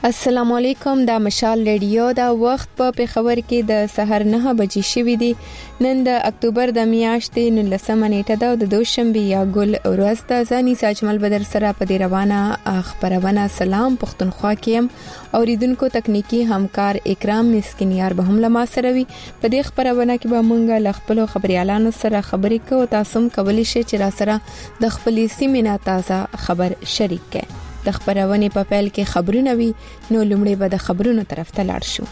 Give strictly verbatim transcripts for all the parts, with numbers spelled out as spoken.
السلام علیکم. دا مشال ریډیو دا وخت په پیښور کې د سحر نه بجې شوې دي. نن د اکتوبر د میاشتې نولسمه نیټه ده او د دوشنبه یا ګل ورځ ده. ځاني ساجمل بدر سره په دې روانه خبرونه سلام پښتونخوا کې هم اوریدونکو تکنیکی همکار اکرام مسکینیار به هم لما سره وي. په دې خبرونه کې به مونږه ل خپل خبريالانو سره خبرې کوو. تاسو هم کولی شئ چې را سره د خپلې سیمې نه تازه خبر شریک کړئ. د خبرونه په پیل کې خبرونه وي نو لومړی به د خبرونو طرف ته لاړ شو.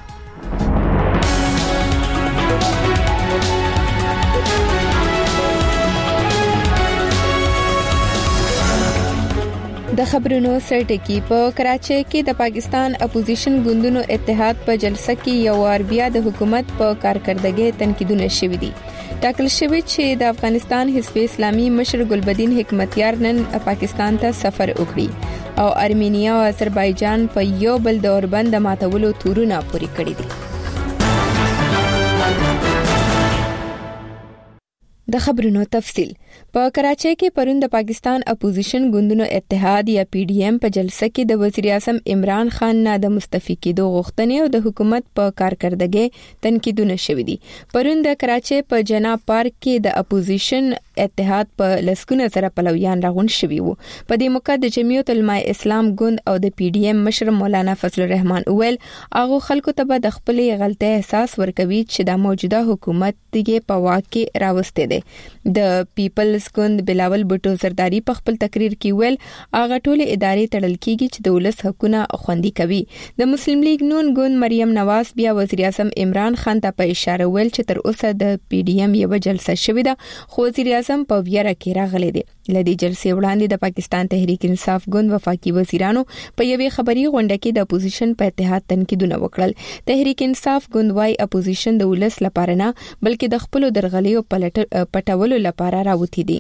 د خبرونو سرټکی په کراچۍ کې د پاکستان اپوزیشن ګوندونو اتحاد په جلسه کې یو وار بیا د حکومت په کارکردګۍ تنقیدونه شوي دي. ټاکل شوی چې د افغانستان حزب اسلامي مشر ګلبدین حکمتیار نن پاکستان ته سفر وکړي او ارمینیا او آذربایجان په یو بل د اوربند ماتولو تورونه پوری کړی دي. د خبرونو تفصیل په کراچۍ کې پرون د پاکستان اپوزیشن ګوندونو اتحاد یا پی ډی ایم په جلسه کې د وزیر اعظم عمران خان نه د مستعفي کېدو غوښتنې او د حکومت په کارکردګۍ تنقیدونه شوي دي. پرون د کراچۍ په جنا پارک کې د اپوزیشن اتحاد په لسګونه سره پلویان راغون شوي وو. په دې موقع د جمعیت علماء اسلام ګوند او د پی ډی ایم مشر مولانا فضل الرحمن ویل هغه خلکو ته به د خپلې غلطۍ احساس ورکوي چې د موجوده حکومت دغه په واک کې راوسته دي. د پیپلز ګوند بلاول بوټو زرداری په خپل تقریر کې ویل هغه ټول ادارې تړل کیږي چې د ولس حقونه خوندي کوي. د مسلم لیگ نون ګوند مریم نواز بیا وزیر اعظم عمران خان ته په اشاره ویل چې تر اوسه د پی ډی ایم یو جلسه شوې ده خو وزیر اعظم په ویره کې راغلي دي. لدی جلسې وړاندې د پاکستان تحریک انصاف ګوند وفاقي وزیرانو په یوې خبري غونډه کې د اپوزیشن په اتحاد تنقیدونه وکړل. تحریک انصاف ګوند وايي اپوزیشن د ولس لپاره نه بلکې د خپل درغلیو پټولو لپاره راوتی دي.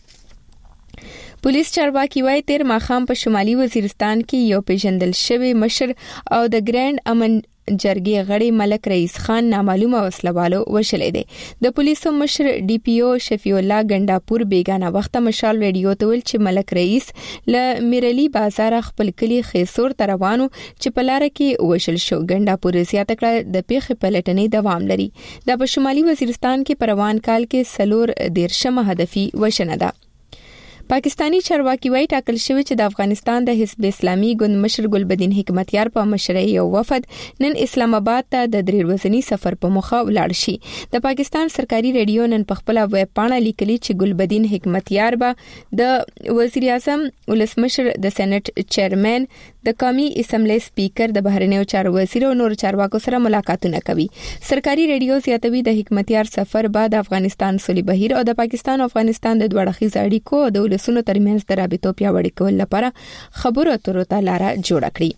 پولیس چارواکي وايي تیر ماخام په شمالي وزیرستان کې یو پیژندل شوی مشر او د ګرانډ امن جرګې غړي ملک رئیس خان نامعلومه وسلوالو وشلې دي. د پولیسو مشر ډي پی او شفیع الله ګنداپور بیگانه وخت مشال ریډیو ته ویل چې ملک رئیس ل میرلی بازار خپل کلی خیسور ته روانو چې په لار کې وشل شو. ګنداپور زیاته کړه د پیښې پلټنې دوام لري. د په شمالي وزیرستان کې په روان کال کې سلور دیرشمه هدفي وشنه ده. پاکستانی چارواکي وايي ټاکل شوی چې د افغانستان د حزب اسلامي ګوند مشر ګلبدین حکمتیار په مشرۍ یو وفد نن اسلام آباد ته د درې ورځنی سفر په مخه ولاړ شي. د پاکستان سرکاري ریډیو نن په خپل ویب پاڼه لیکلي چې ګلبدین حکمتیار به د وزیر اعظم ولسمشر د سېنات چیرمن د قومي اسمبلی سپیکر د بهرنیو چارو وزیر او نور چارواکو سره ملاقاتونه کوي. سرکاري ریډیو زیاتوي د حکمتیار سفر بعد افغانستان سولې بهیر او د پاکستان او افغانستان د دوه اړخیز اړیکو او د ولسونو ترمنځ د رابطو پیاوړي کول لپاره خبرو اترو ته لار جوړه کړي.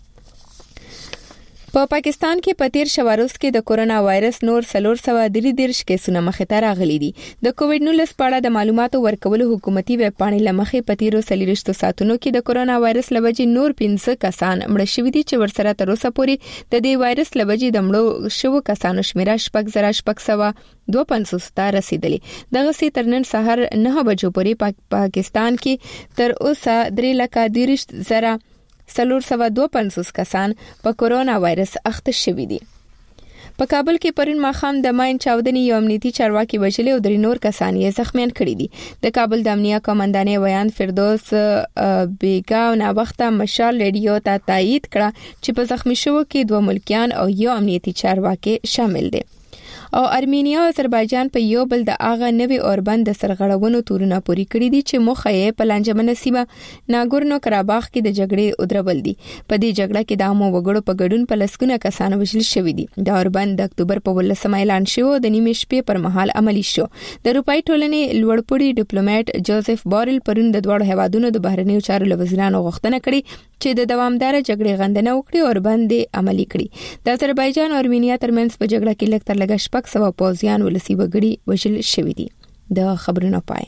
په پا پاکستان کې په تیر شواروز کې د کورونا وایرس نور سلور سوا درې دیرش کیسونه مخې ته راغلي دي. د کووډ نولس په اړه د معلوماتو ورکولو حکومتي ویب پاڼې لمخې په تیرو سلیریشتو ساتونو کې د کورونا وایرس لوجې نور پنځه کسان مړ شوي دي چې ورسره تر اوسه پورې د دې وایرس لوجې د مړو شوو کسانو شمیره شپږ زره شپږ سوه دوه پنځوس ته رسیدلې. دغه سي تر نن سحر نه بجو پورې پاک پاکستان کې تر اوسه درې لک دیرش زره سلور سوا دوه پنځوس کسان په کورونا وایرس اخته شوي دي. په کابل کې پرون ماخام د ماین چاودنې یو امنیتي چارواکي وژلې او درې نور کسان یې زخمیان کړي دي. د کابل د امنیه قومندانې ویان فردوس بیگا نو وخت مشال ریډیو ته تایید کړه چې په زخمی شوو کې دوه ملکیان او یو امنیتي چارواکي شامل دي. او ارمینیا او آذربایجان په یو بل د اغه نوي اوربند د سرغړونو تورونه پوری کړی دي چې مخه یې په لانجمنه سیمه ناګورنو کراباخ کې د جګړې ودرول دي. په دې جګړه کې د عامو وګړو په ګډون په لسګونه کسان وژل شوي دي. د اوربند د اکتوبر په ولسمه اعلان شو د نیمې شپې پر مهال عملی شو. د روپای ټولنې لوړپوړي ډیپلوماټ جوزف بارل پرون د دوه هوادونو د بهرنیو چارو وزیرانو غوښتنه کړې چې د دوامدار جګړې غندنه وکړي او باندې عملی کړي. د آذربایجان او ارمینیا ترمنځ په جګړه کې لږ تر لږه شپږ سوه پوځیان ولسی وګړي وژل شوي دي. د خبرونو پای.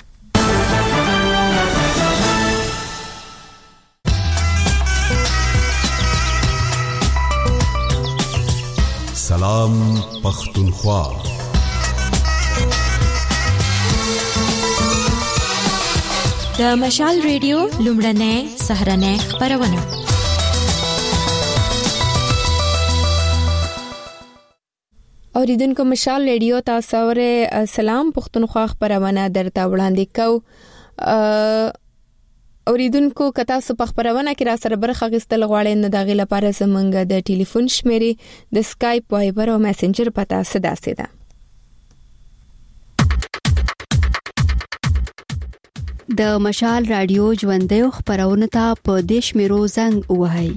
سلام پښتونخوا. د مشال ریډیو لومړنۍ سهرنۍ خبرونه. اوریدونکو مشال ریډیو تاسو اوره سلام پښتونخوا خبرونه درته وړاندې کو. اوریدونکو کتا سو په خبرونه کې را سره برخه غستل غواړي نه دغه لپاره زمونږ د ټلیفون شمیرې د سکایپ وایبر او میسنجر پتا سدا سدا. د مشال رادیو ژوندې خبرونه ته په دیش میرو زنګ وهاي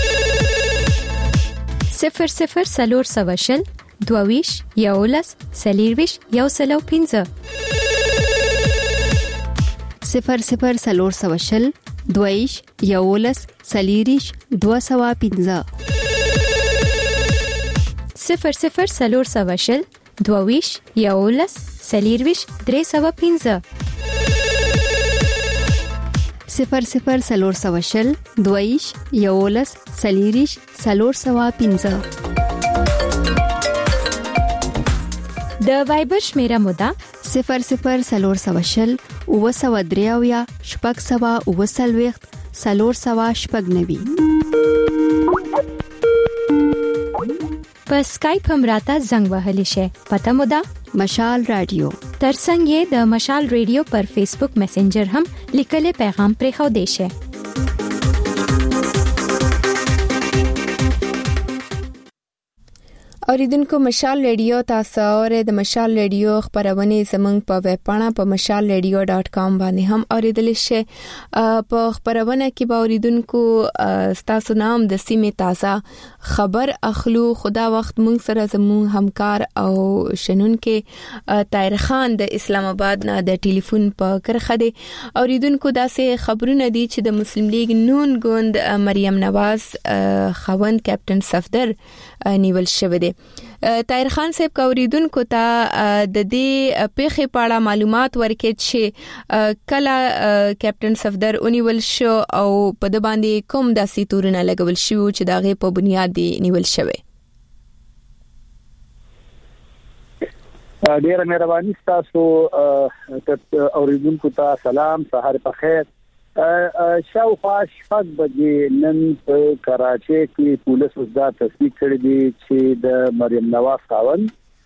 صفر صفر سلور سواشل دوویش یولس سلیرویش یو سلو پینځه صفر صفر سلور سواشل دویش یولس سلیریش دو سوا پینځه صفر صفر سلور سواشل دوویش یولس سلیرویش درې سوا پینځه صفر صفر سلور سواشل دویش یولس سلیریش سلور سوا پینځه. د وایبر شمیره مودا صفر صفر سلور سواشل او سوا دریاویا شپږ سوا او سلويخت سلور سوا شپږ نوي. په سکایپ هم راته زنګ وهلی شي. پته مودا مشال رادیو. ترڅنګ د مشال رادیو پر فیسبوک میسنجر هم لیکل پیغام پرې خو دی شي. اوریدونکو مشال ریډیو تاسو اوره د مشال ریډیو خبرونه زمونږ په ویب پاڼه په مشال ریډیو ډاٹ کام باندې هم اوریدل شي. په خبرونه کې به اوریدونکو تاسو نام د سیمه تازه خبر اخلو. خدا وخت مونږ سره زموږ همکار او شنونکو طاهر خان د اسلام آباد نه د ټلیفون په کرخه دی. اوریدونکو داسې خبرونه دي چې د مسلم لیگ نون ګوند مریم نواز خوند کیپټن صفدر نیول شوی دی. طاهر خان صاحب کوریدونکو ته د دې پیښې په اړه معلومات ورکړي چې کله کیپټن صفدر اونیول شو او په د باندې کوم داسې تورونه لګول شو چې داغه په بنیاد دی نیول شوی. ډیره مهرباني تاسو اوریدونکو ته سلام سحر په خیر. شاوخوا شپږ بجې نن په کراچۍ کې پولیس وزدا تصدیق کړی دی چې د مریم نواز خاوند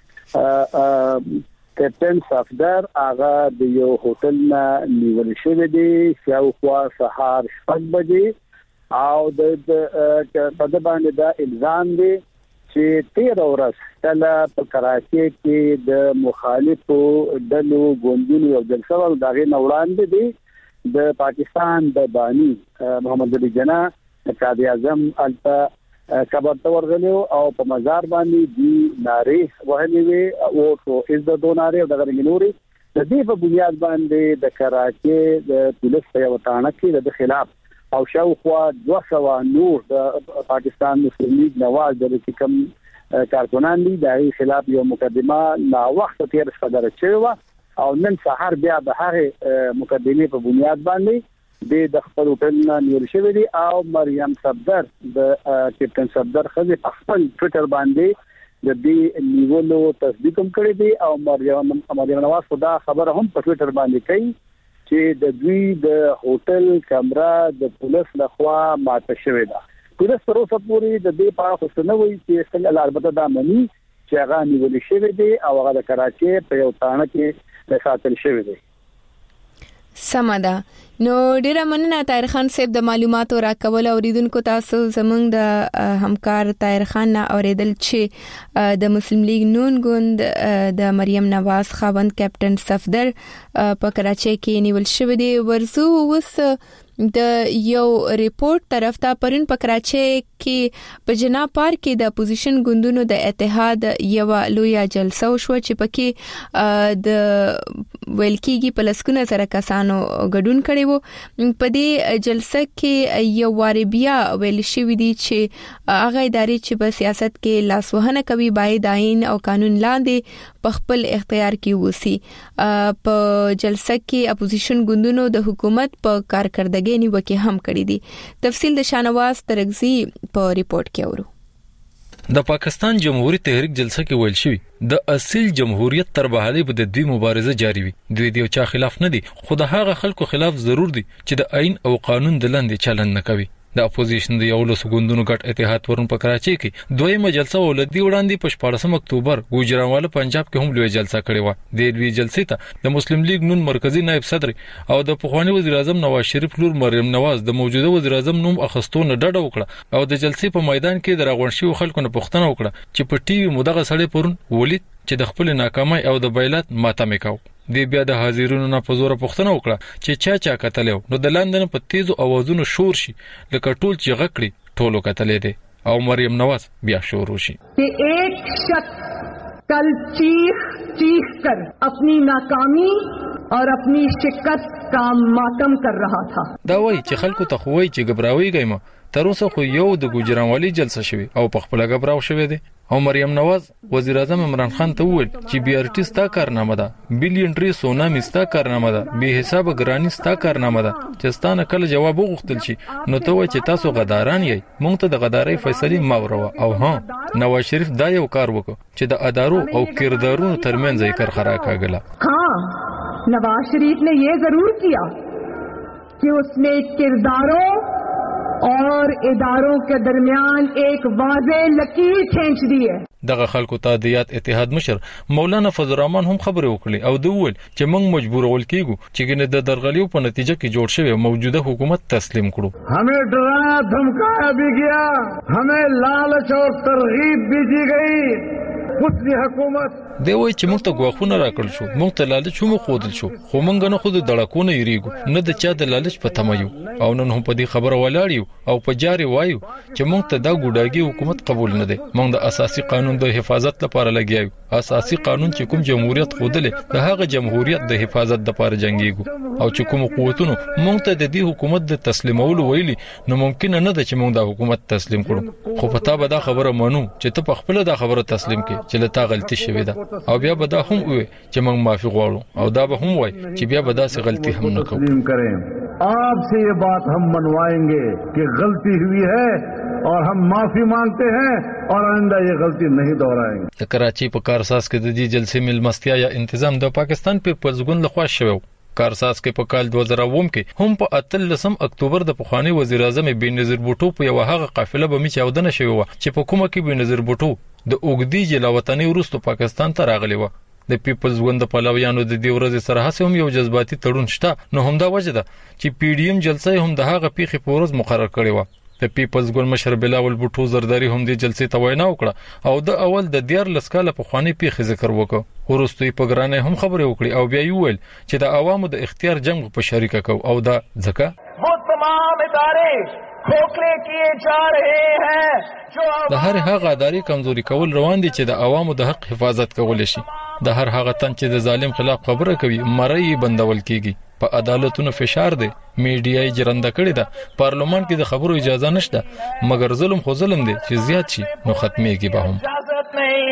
کیپټن صفدر هغه د یو هوټل نه نیول شوی دی شاوخوا سهار شپږ بجې او د په د باندې دا الزام دی چې تیر ورځ کله په کراچۍ کې د مخالفو ډلو ګوندونو یو جلسه ول دغه نوړاندې دی د پاکستان د بانی محمد علي جناح قائد اعظم الته قبر ته ورغلو او په مزار باندې دی ناره وهلې وي او تو از د دوناره د غرنګوري د دې په بنیاد باندې د کراچۍ د پولیس په وټانه کې د خلاف او شاوخوا دوه سوه نور د پاکستان مسلم لیگ نواز د کوم کارکونان دي د خلاف یو مقدمه نا وخت تیر صدر شوی او نن سحر بیا د هغه مقدمه په بنیاد باندې د خپل هوټل نیول شوی دی او مریم صفدر د کیپټن صفدر خزه په خپل ټویټر باندې د دې نیولو تصدیق هم کړی دی او مریم مریم نواز خدا خبر هم په ټویټر باندې کوي چې د دوی د هوټل کیمرا د پولیس لخوا ماته شوی ده. پولیس پر اوسه پورې د دې په اړه څه نه وایي چې څنګه البته دا مني چې هغه نیول شوی دی او هغه د کراچۍ په یو تانه کې د ساتل شوی دی. سمدا نو ډیره مننه طاهر خان صاحب د معلوماتو راکول. اوریدونکو تاسو زمونږ د همکار طاهر خان نه اوریدل چې د مسلم لیگ نون ګوند د مریم نواز خوند کیپټن صفدر په کراچۍ کې نیول شوی دی. ورزو وس د یو ریپورت طرف ته پرون په کراچۍ کې په جنا پارک کې د اپوزیشن ګوندونو د اتحاد یو لوی جلسه وشو چې پکې د ویلکیږي په لسکونه سره کسانو ګډون کړي وو. په دې جلسه کې یو واری بیا ویل شوی دی چې هغه ادارې چې په سیاست کې لاسوهنه کوي باید آئین او قانون لاندې په خپل اختیار کې وسی. په جلسه کې اپوزیشن ګوندونو د حکومت په کارکردګۍ نیوکه هم کړې دي. تفصیل د شانواز ترغزی په ریپورت کې اورو. د پاکستان جمهوریت تحریک جلسه کې ویل شوی د اصل جمهوریت تر بحالي به د دوی مبارزه جاری وي. دوی د یو چا خلاف نه دي خو د هغه خلکو خلاف ضرور دي چې د آئین او قانون د لاندې چلند نه کوي. د اپوزیشن د یو لس ګوندونو ګټ اتحاد پرون په کراچي کې دویمه جلسه ولدي وړاندې په شپاړسم اکتوبر ګوجرانواله پنجاب کې هم لوی جلسه کړې و. د دې جلسې ته د مسلم لیگ نون مرکزی نائب صدر او د پخوانی وزیر اعظم نواز شریف لور مریم نواز د موجوده وزیر اعظم نوم اخستو نه ډډه وکړه او د جلسې په میدان کې د راغونشي خلکو نه پوښتنه وکړه چې په ټي وي مدغه سړی پرون ولید چې د خپل ناکامۍ او د بیلات ماتمه کاو. دی بیا د حاضرینو نه په زور پوښتنه وکړه چې چا چا کتلو نو د لاندې په تیزو اوازونو شور شي لکه ټول چې غکړي ټولو کتلې دي او مریم نواز بیا شروع شي कि एक शख्स कल चीख चीख कर अपनी नाकामी और अपनी शिकस्त का मातम कर रहा था. دا وایي چې خلکو ته خوي چې غبراويږي ما تر اوسه خو یو د ګوجرانوالي جلسه شوی او په خپل غبراو شوی دی. او مریم نواز وزیر اعظم عمران خان ته وویل چې بي ار ټي ستا کارنامه ده بلین سونا مستا کارنامه ده به حساب ګرانی ستا کارنامه ده چې ستانه کله جواب وغوښتل شي نو ته وایي چې تاسو غداران یې مونږ ته د غدارۍ فیصله ماوروه. او ها نواز شریف دا یو کار وکړ چې د ادارو او کردارونو ترمنځ یې کرخرا کاغله. हाँ नवाज शरीफ ने ये जरूर किया कि उसने किरदारों और इदारों के दरमियान एक वाज़ेह लकीर खींच दी है. دغه خلکو ته د یاد اتحاد مشر مولانا فضل الرحمن هم خبرې وکړي او دوی ویل چې موږ مجبورول کیږو چې ګنې د درغلیو په نتیجه کې جوړ شوی موجوده حکومت تسلیم کړو. हमें डराया धमकाया भी गया, हमें लालच और तरगीब भी दी गई. خودي حکومت دی وای چې موږ ته غواخونه راکړل شو موږ ته لالچ هم خودل شو خو موږ نه خود دړکونه یریګو نه د چا د لالچ په تمایو او نن هم په دې خبره ولاړیو او په جاري وایو چې موږ ته دا ګوډاګي حکومت قبول نه دی. موږ د اساسي قانون د حفاظت لپاره لګیایو. اساسي قانون چې کوم جمهوریت خودلې د هغه جمهوریت د حفاظت لپاره جنگيګو او چې کوم قوتونو موږ ته د دې حکومت د تسلیمولو ویلي نو ممکن نه ده چې موږ د حکومت تسلیم کړو. خو پتا به دا خبره مانو چې ته په خپل دا خبره تسلیم کې چې لته غلطي شوې ده او بیا به دا هم وي چې موږ معافي غواړو او دا به هم وای چې بیا به دا څه غلطي هم نه کوو. आप से ये बात हम मनवाएंगे कि गलती हुई है और हम माफी मांगते हैं और आइंदा ये गलती नहीं दोहराएंगे. د کراچي په کارساز کې د دې جلسې ملمستیا یا تنظیم د پاکستان پیپلز ګوند لخوا شوی. کارساز کې په کال دوه زره اووه کې هم په اتلسم اکتوبر د پخوانی وزیر اعظم بېنظیر بوټو په یو هغه قافله به می چاودنه شوی و چې په کومه کې بېنظیر بوټو د اوګدي جلاوطنۍ وروسته پاکستان ته راغلی و. د پیپلز ګوند په پلویانو د دې ورځې سره هڅه هم یو جذباتي تړون شته نو هم دا وجه ده چې پی ډی ایم جلسه هم د هغه پیخي په ورځ مقرر کړی و. د پیپلز ګوند مشر بلاول بوټو زرداری هم د جلسې ته وینا وکړه او د اول د دیار لسکاله په خواني پیخي ذکر وکړ. ورستوي په ګرانه هم خبرې وکړي او بیا یې ویل چې د عوامو د اختیار جنگ په شریکه کو او دا ځکه वो तमाम इदारे खोखले किए जा रहे हैं जो د هر هغه اداري کمزوري کول روان دي چې د عوامو د حق حفاظت کول شي. د هر هغه تن چې د ظالم خلاف خبره کوي مړی بندول کیږي. په عدالتونو فشار دی میډیا یې جرنده کړی ده. پارلمان کې د خبرو اجازه نشته مګر ظلم خو ظلم دی چې زیات شي نو ختميږي به هم. اجازت نہیں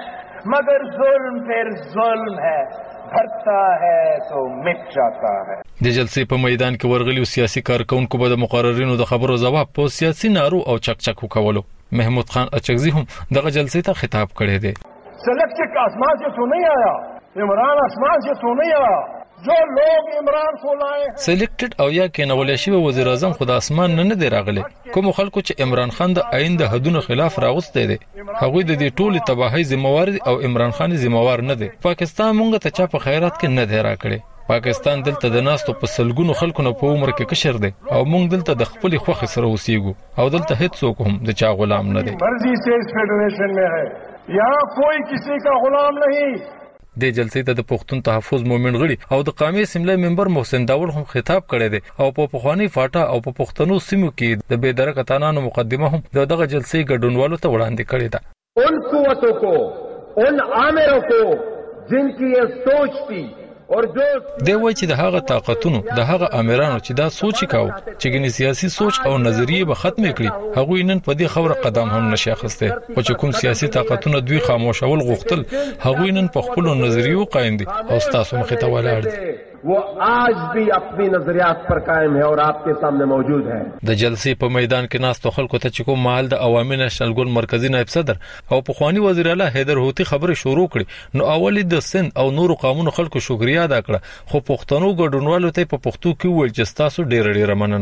ہے مگر ظلم پھر ظلم ہے بھرتا ہے تو مٹ جاتا ہے. د جلسې په میدان کې ورغلي سیاسي کارکونکو به د مقررینو د خبرو جواب په سیاسي نارو او چک چک وکولو. محمود خان اچکزی هم دغه جلسې ته خطاب کړی دی. سلیکټ آسمان سے تو نہیں آیا, عمران آسمان سے تو نہیں آیا. جو لوگ عمران کو لائے سلیکټډ او یا کینول شي وزیر اعظم خود اسمان نه نه دی راغلی. کوم خلکو چې عمران خان د عین د حدونو خلاف راغوسته دي هغه د دې ټولي تباہی ذمہوار او عمران خان ذمہوار نه دی. پاکستان مونږ ته چا په خیرات کې نه دی راکړي. پاکستان دلته د ناستو په سلګونو خلکو نه په عمر کې کشر دی او مونږ دلته د خپل خوخه سره اوسېګو او دلته هیڅ څوک هم د چا غلام نه دی. مرضی سے اس فیڈریشن میں ہے یہاں کوئی کسی کا غلام نہیں. د جلسې ته د پښتون تحفظ مومن غړي او د قومي اسمبلی ممبر محسن داور هم خطاب کړی دی او په پخوانی فاټا او په پښتنو سیمو کې د بېدرکه تانانو مقدمه هم دغه جلسې ګډونوالو ته وړاندې کړې ده. ان قوتوں کو ان عامروں کو جن کی یہ سوچ تھی اور جو دی وایي چې د هغه طاقتونو د هغه امیرانو چې دا سوچ کاو چې ګنې سیاسي سوچ او نظریه به ختم کړي هغه نن په دې خبره قدم هم نشي اخیسته. او چې کوم سیاسي طاقتونه دوی خاموشول غوښتل هغه نن په خپل نظریو قائم دي او تاسو مخ ته ولاړ دي. वो आज भी अपनी नजरियात पर कायम है और आपके सामने मौजूद है. د جلسې په میدان کې ناس تو خلکو ته چې کوم مال د عوامي نېشنل ګوند مرکزی نائب صدر او پخوانی وزیر اعلی حیدر هوتی خبره شروع کړي نو اولی د سند او نورو قانونو خلکو شکریا ادا کړه خو پښتنو ګډونوالو ته په پښتو کې ویل چې تاسو ډېر ډېر مننه.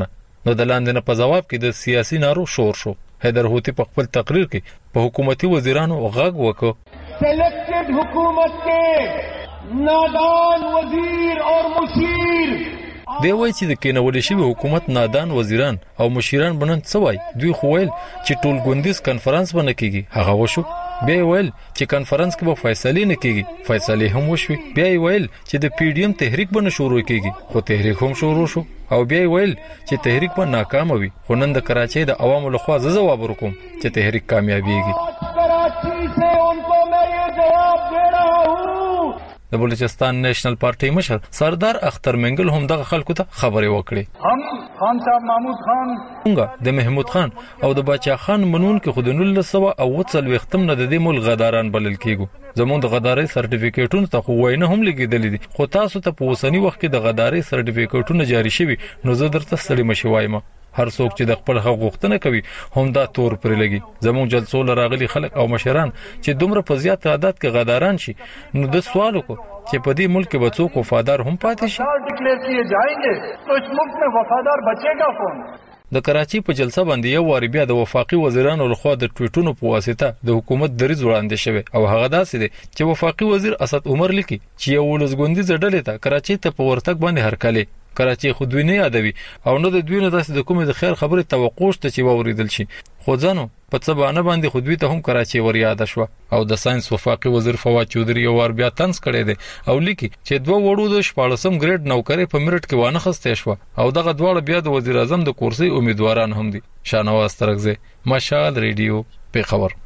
نو د لاندې په جواب کې د سیاسي نارو شور شو. حیدر هوتی په خپل تقریر کې په حکومتي وزیرانو غږ وکړ. سلیکټډ حکومت کې نادان وزیر او مشیر دی وایي چې د کېنول شوی حکومت نادان وزیران او مشیران بنن څه وایي. دوی خو ویل چې ټول ګوندیز کانفرنس باندې کیږي، هغه وشو. بیا ویل چې کانفرنس کې به فیصله نه کیږي، فیصله هم وشوي. بیا ویل چې د پی ډی ایم تحریک باندې شروع کیږي، خو تحریک هم شروع شو. او بیا ویل چې تحریک به ناکام وي، خو نن د کراچۍ د عوامو لخوا زه جواب ورکوم چې تحریک کامیابیږي. کراچی سے ان کو میں یہ جواب دے رہا ہوں. د بلوچستان نېشنل پارټي مشر سردار اختر منګل هم دغه خلکو ته خبرې وکړې. هم خان صاحب محمود خان څنګه د محمود خان او د باچا خان منون کې خودنول لسوه او وڅل وختم نه د دې مول غداران بلل کېګو. زموږ د غدارۍ سرټیفیکیټونو ته خو وینه هم لګیدلې دي، خو تاسو ته په اوسنی وخت کې د غدارۍ سرټیفیکیټونه جاری شوي، نو زه درته ستړي مشي وایم. هر څوک چې د خپل حق غوښتنه کوي هم دا تور پرې لګي. زموږ جلسو لراغلي خلک او مشران چې دومره په زیات تعداد کې غداران شي، نو د سوال وکړو چې په دې ملک کې به څوک وفادار هم پاتې شي. ډیکلیئر کیے جائیں گے تو اس ملک میں وفادار بچے گا کون؟ د کراچۍ په جلسه باندې یو واری بیا د وفاقي وزیرانو لخوا د ټویټونو په واسطه د حکومت دریځ وړاندې شوی او هغه داسې دی چې وفاقي وزیر اسد عمر لیکي چې یو ولسګوندي ډلې ته کراچۍ ته په ورتګ باندې هرکلي. کراچۍ خو دوی نه یادوي او نه د دوی نه داسې د کومې د خیر خبرې توقع شته چې واوریدل شي. خو ځانو په څه بانه باندې خو دوی ته هم کراچۍ ور یاد شوه. او د ساينس وفاقي وزیر فواد چودري یو وار بیا طنز کړی دی او لیکي چې دوه وړو د شپاړسم ګریډ نوکرۍ په میرټ کې وانه خسته شوه او دغه دواړه بیا د وزیر اعظم د کورسۍ امیدواران هم دي. شانواز ترغزه، مشال ریډیو، پیښور.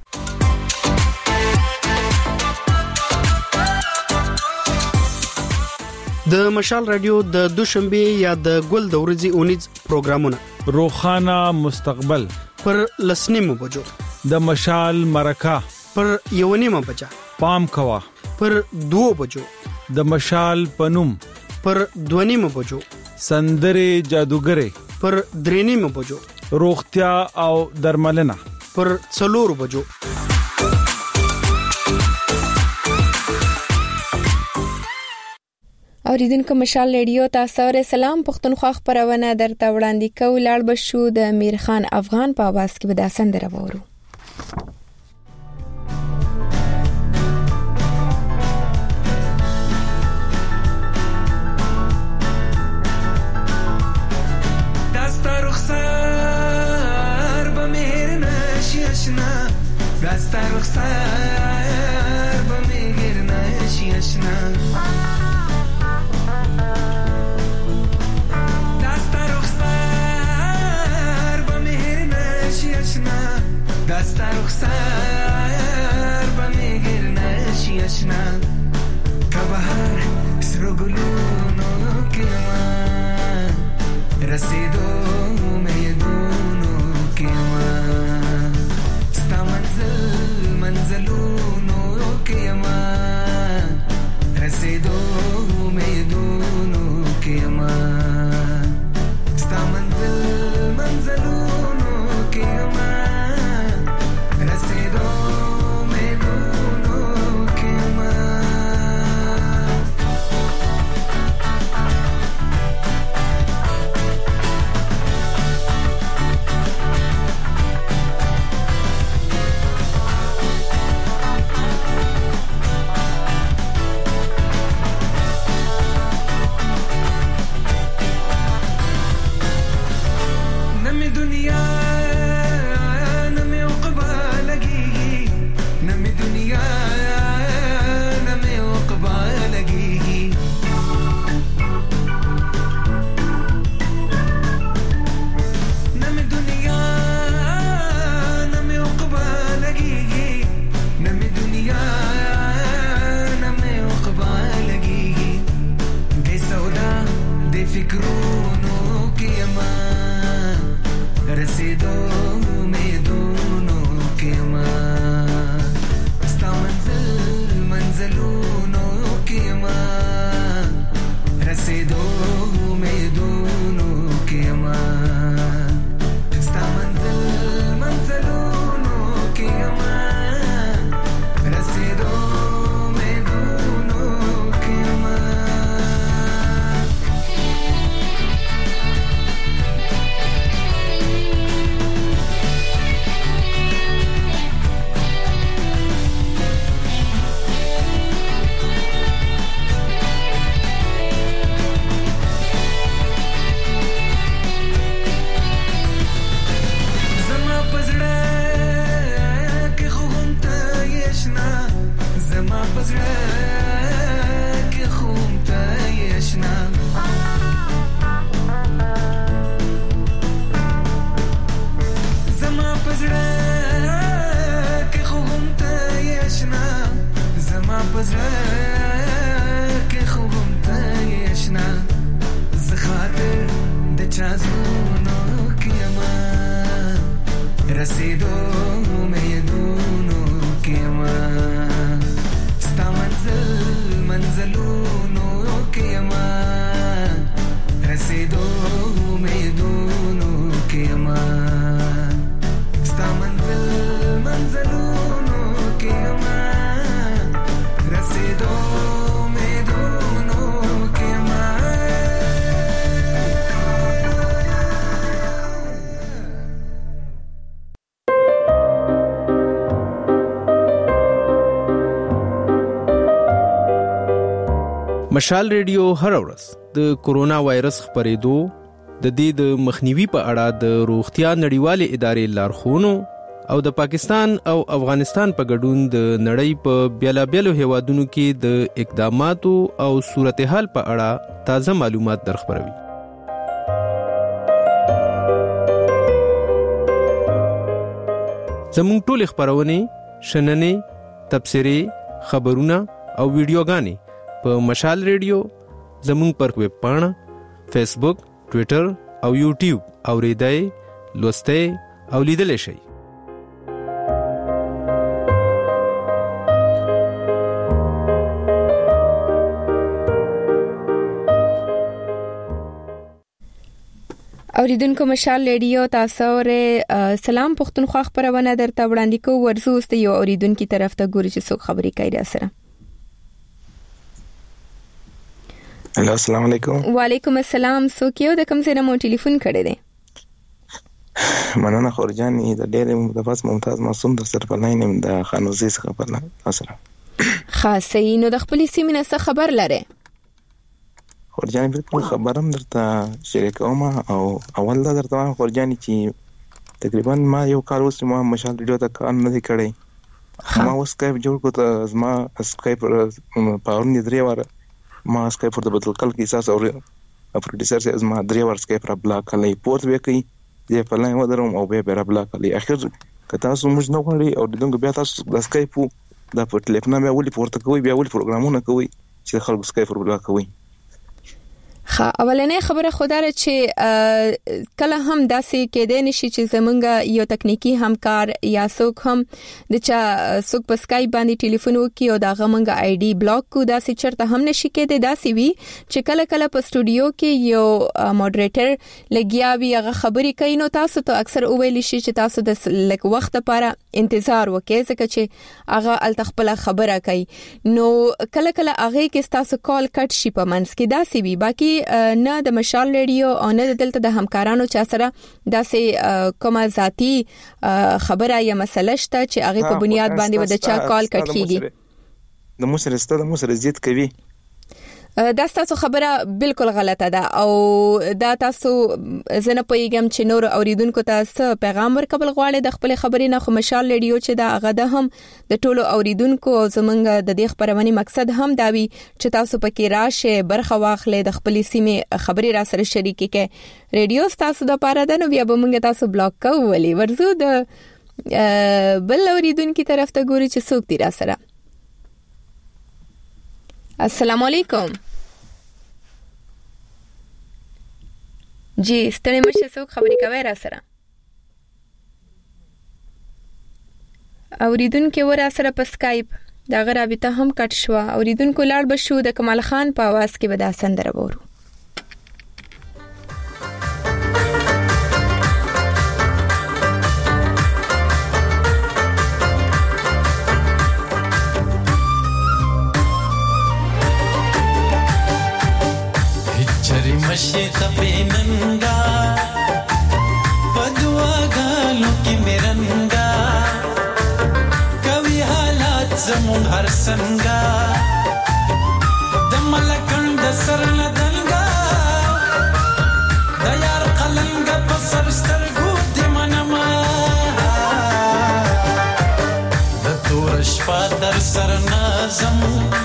د مشال رادیو د دوشنبه یا د ګل د ورځې اونیز پروګرامونه روخانه مستقبل پر لسنیمو بجو، د مشال مرکه پر یونیمه بجا، پام کوا پر دو بجو، د مشال پنوم پر دونیمه بجو، سندره جادوګره پر درینیمه بجو، روغتیا او درملنه پر څلور بجو. اوریدونکو مشال ریډیو تاسو سره سلام پښتونخوا خبرونه درته وړاندې کوو. لاړ بشو د میر خان افغان په आवाज کې به دا سندره وورو. دستا رخسار به مهر نشی اشنا، دستا رخسار به مهر نشی اشنا، دستا رخسار با میگر نشی اشنا، که بهر سرو گلونو که من رسیدو میدونو که من ستا منزل منزلونو که من رسیدو میدونو که من ستا منزل منزلونو که من امیدونو کې ما ستا منزل منزلونو کې ما رسیدو امیدونو کې ما ستا منزل منزلونو کې ما رسیدو امیدونو کې ما مشال ریډیو هر ورځ د کورونا وایرس خپرېدو د دې د مخنیوي په اړه د روغتیا نړیوالې ادارې لارښوونو او د پاکستان او افغانستان په ګډون د نړۍ په بیلابیلو هیوادونو کې د اقداماتو او صورتحال په اړه تازه معلومات درخبروي. زموږ ټول خبرونه شننې تبصرې خبرونه او ویډیوګانې په مشال ریډیو زموږ پر ویب پاڼه فیسبوک ټوئیټر او یوټیوب اوریدای لوستای او لیدل شي. اوریدونکو مشال ریډیو تاسو ورې سلام پښتونخوا خبرونه درته وړاندې کوو. ورزو است یو اوریدونکو طرف ته ګوري چې څوک خبرې کوي را سره. هلو السلام علیکم. وعلیکم السلام. څوک یو د کوم ځای نه مو ټلیفون کړی دی؟ مننه خورجانې د ډېرې مدفاس ممتاز معصوم د سر په لاین د خانوزي څخه په سره خاصه نو د خپل سیمې نه خبر لره خورجانې بالکل خبرم درته شریکوم او اول دا درته خورجانې چې تقریبا ما یو کال اوس ما مشال ریډیو ته کار نه دی کړی. ما اوس سکایپ جوړ کړ ته ما سکایپ پاورن درې واره ما سکایپ ورته بدل کړ کی اساس او پروډوسر سي از ما درې واره سکایپ را بلاک کړی پورت وکړي زه په لاین ودرم او به را بلاک کړی. اخر که تاسو موږ نه غواړي او دغه بیا تاسو د سکایپ د په ټلیفون مې ولې پورته کوي بیا ولې پروګرامونه کوي چې خلکو سکایپ ور بلاک کوي. خا اولنې خبره خدای چې کله هم داسې کېدې نشي چې زمونږ یو تکنیکی همکار یا څوک هم د چا څوک په سکایپ باندې ټلیفون وکي او دا غمنګ آی ډي بلاک کو داسې چرته هم نشي کېدې. داسې وی چې کله کله په سټوډیو کې یو ماډریټر لګیا وي هغه خبرې کوي نو تاسو ته اکثر ویل شي چې تاسو د لک وخت لپاره انتظار وکړئ ځکه چې هغه التخپل خبره کوي نو کله کله هغه کې تاسو کال کټ شي په منځ کې داسې وی باقي نه د مشال ریډیو او نه دلته د همکارانو چا سره داسې کومه ذاتی خبره یا مسله شته چې هغه په بنیاد باندې ود چا کال کټ کیږي. د موسر استاد موسر زیات کوي دا تاسو خبره بالکل غلطه ده او دا تاسو زنه پېګم چې نور اوریدونکو ته پیغام ورکول غواړي د خپل خبرې نه خو مشال ریډیو چې دا هغه ده هم د ټولو اوریدونکو زمونږ د دې خبرونې مقصد هم دا وي چې تاسو پکې راشه برخه واخلې د خپل سیمه خبرې را سره شریکې کې. ریډیو تاسو د پاره ده نو بیا به موږ تاسو بلاک کوو ولې ورزو د بل اوریدونکو طرف ته ګوري چې څوک دی را سره. السلام علیکم. جی ستړي مشه څوک خبرې کوي را سره اوریدونکو ور سره په سکایپ دا غرابطه هم کټ شو. اوریدونکو لاړ بشو د کمال خان په आवाज کې ودا سندره وورو. मशे तपेनंगा पदुआ गालों की मिरंगा कवि हालात जमुन हर संगा दमलकंड सरल दंगा दयार कलंगा पसर स्तरगु दिमनमा दतुरश पादर सरनाजम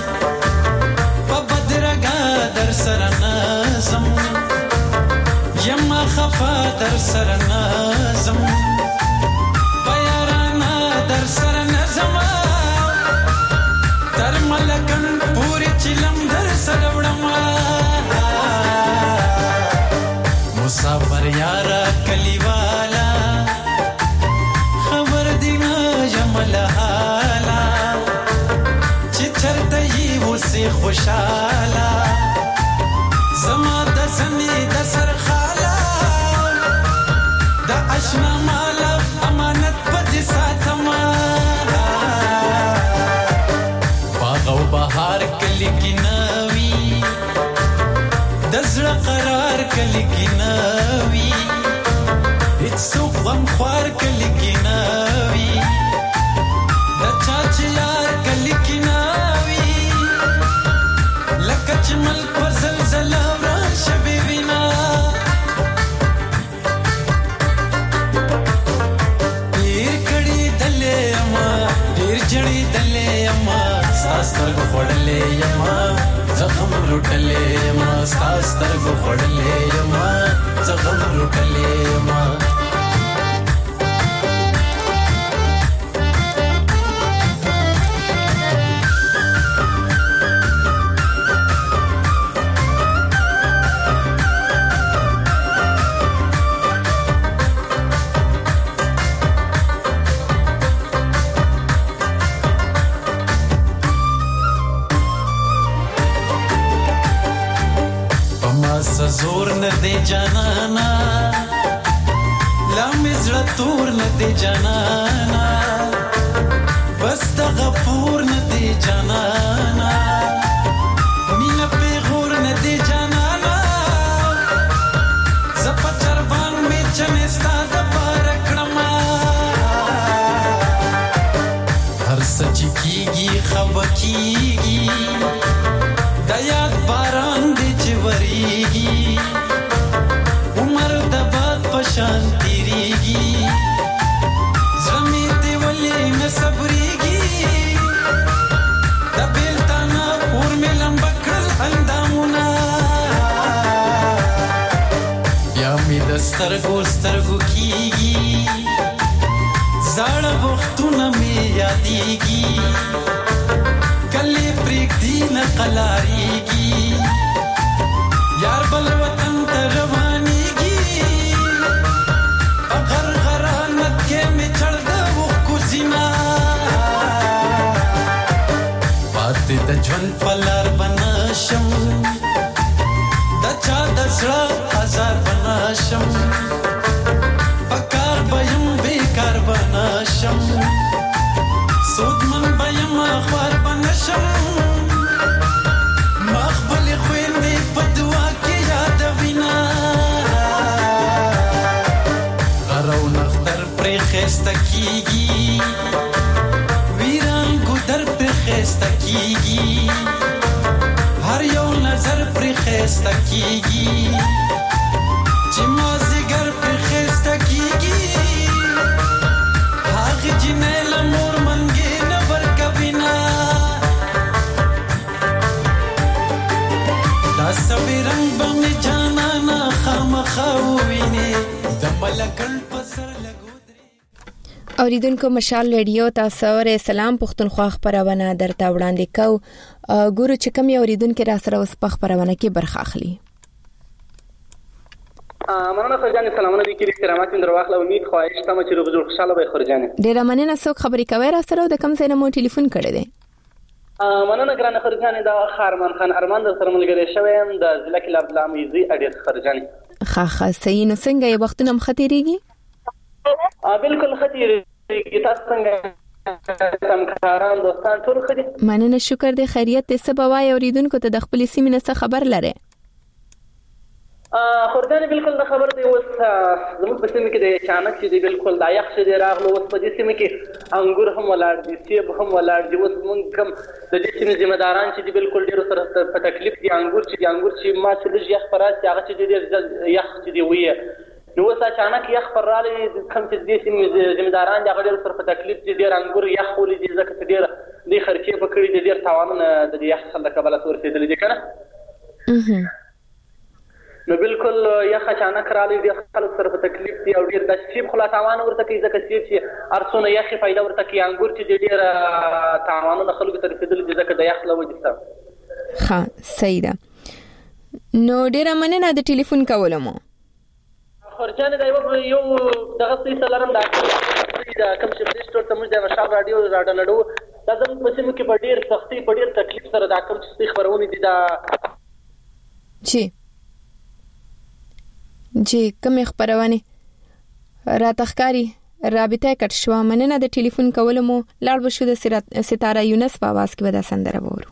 पबदरगा दर सरनाजम यमा खफा दर सरनाजम पयाराना दर सरनाजम तर मलकन पूरी चिलम दर सरवड़मा मुसाफर यारा कलीवाला खबर خوشاله زما د زنی د سرخاله د آشنا مال امانت پد ساتما باغ او بهار کلی کی نوی د زړه قرار کلی کی نوی هیڅ غم خوار کلی کی نوی د چاچلار کلی کی نوی لکه چمل پر زلزلہ وران شبی وینا پیر کڑی دلے اما پیر جڑی دلے اما ساستر کو خڑلے اما زخم لٹلے اما ساستر کو خڑلے اما زخم لٹلے اما زور نه دی جانانا لام زړه تور نه دی جانانا بس د غفور نه دی جانانا مینا پیغور نه دی جانانا زپا چربان می چنستا د بار کړما هر سچ کیږي خب کیږي د یاد باران دی چوریږي عمر د باد پشان تیریږي زمي دی ولې مې صبرېږي د بیلتانا اور مې لمبکړل اندامونه بیا مې د سترګو سترګو کیږي زاړه وختونه مې یادېږي کلی پریږدي نه قلاریږي یار بل وطن ته روانېږي په غرغرانت کې مې چړ د اوښکو زینا پاتې د ژوند په لار به نشم د چا د زړه ازار به نشم په کار به یم بېکار به نشم سودمن به یم خوار به نشم ما خپلې خویندې په دعا کې یادوینه غر او نختر پرې ښایسته کېږي ویران ګودر پرې ښایسته کېږي هر یو نظر پرې ښایسته کېږي چې مازدیګر پرې ښایسته کېږي هغې جینۍ له مور منګې نه ورکوینه دا سوي رنگ به مې جانانا خامخا ووینې د ملکل په سر لګو اوریدونکو مشال ریډیو تاسو سره سلام پښتونخوا خبرونه درته وړاندې کو ګورو چې کوم اوریدونکو را سره اوس په خبرونه کې برخه اخلي مننه خرجانه سلامونه دي کې کرامات من درواخله امید خواهش تم چې روغ جوړ خوشاله به خرجانه ډیر مننه څوک خبرې کوي را سره د کوم ځای نه مو ټلیفون کړی دی مننه ګرانه خرجانه دا خارمان خان ارمان در سره ملګری شوم د ضلع کې عبد العزيز اډیت خرجانه خا خا صحیح نو څنګه یو وختونه مختيريږي بالکل خطیریږي تاسو څنګه همکاران دوستان ټول خدي مننه شکر دې خیریت دې سبا وای اوریدونکو ته د خپل سیمې نه خبر لره خردانه بالکل د خبر دی اوس زموږ په سیمه کې د اچانک چې دی بالکل د یخ چې دی راغلو اوس په دې سیمه کې انګور هم ولاړ دي سیب هم ولاړ دي اوس موږ کوم د دې سیمې ذمہ داران چې دی بالکل ډیر سره په تکلیف دي انګور چې دی انګور چې ما چې د یخ پر راځي هغه چې دی یخ چې دی وی نو اوس اچانک یخ پر راځي کوم چې دې سیمې ذمہ داران هغه ډیر سره په تکلیف دي ډیر انګور یخ ولې دي ځکه چې ډیر دې خرچې پکړي دي ډیر تاوانونه د یخ څخه کبله ورسېدل دي کنه نو بالکل یا اچانک راځي د خلک سره په تکلیف دي او ډیر د سیب خلاصوان ورته کوي ځکه سیب چې ارسونه یخي فائدہ ورته کوي انګور چې ډیر تاوانونه خلکو ته رسیدل دي ځکه د یخ له وجې سره ها صحیح ده نو ډیر مننه د ټلیفون کولو مو خرجانه دا یو دغه څه سلام دا د کوم چې پلیسټور ته موږ د مشال رادیو راډنډو دا زموږ په سیمه کې په ډېر سختۍ په ډېر تکلیف سره دا کوم چې خبرونه دي دا جی جی کوم خبرونه را تخکاری رابطه کټ شو مننه د ټلیفون کول مو لاړ بشو د ستاره یونس په आवाज کې ودا سندره وورو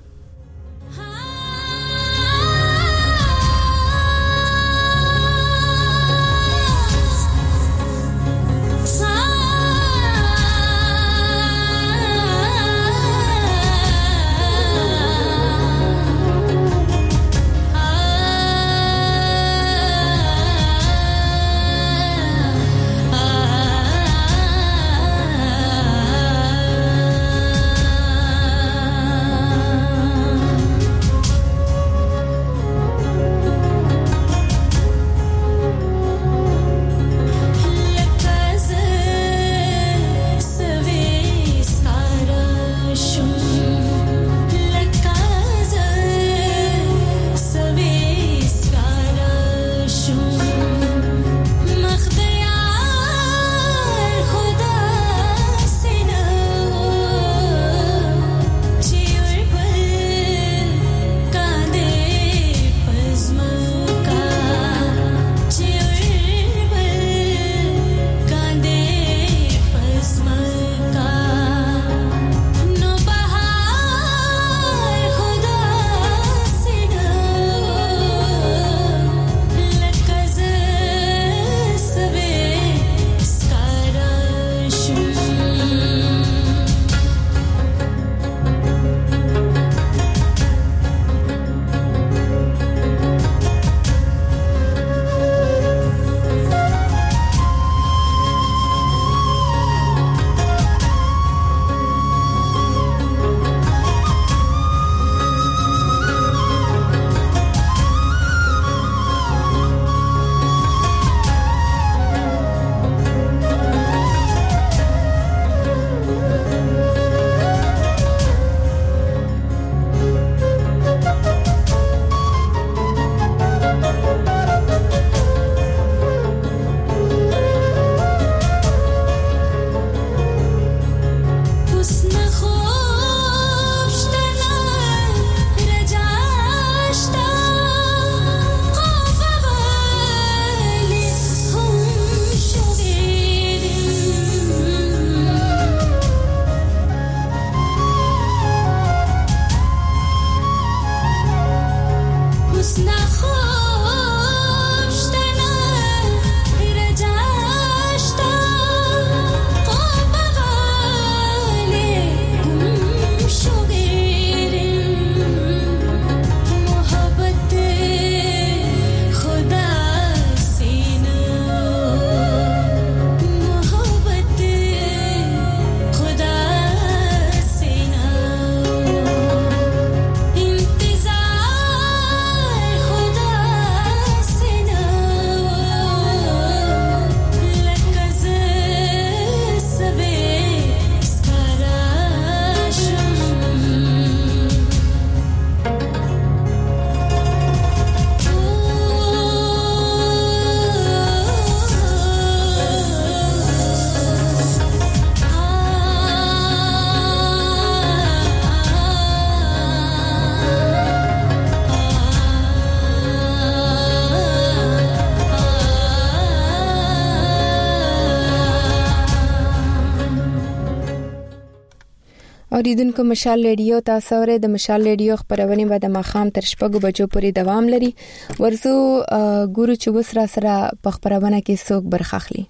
اوریدونکو مشال ریډیو تاسو ورې د مشال ریډیو خبرونه به د مخام تر شپږو بجو پورې دوام لري ورزو ګورو چې وسره سره په خبرونه کې څوک برخاخلي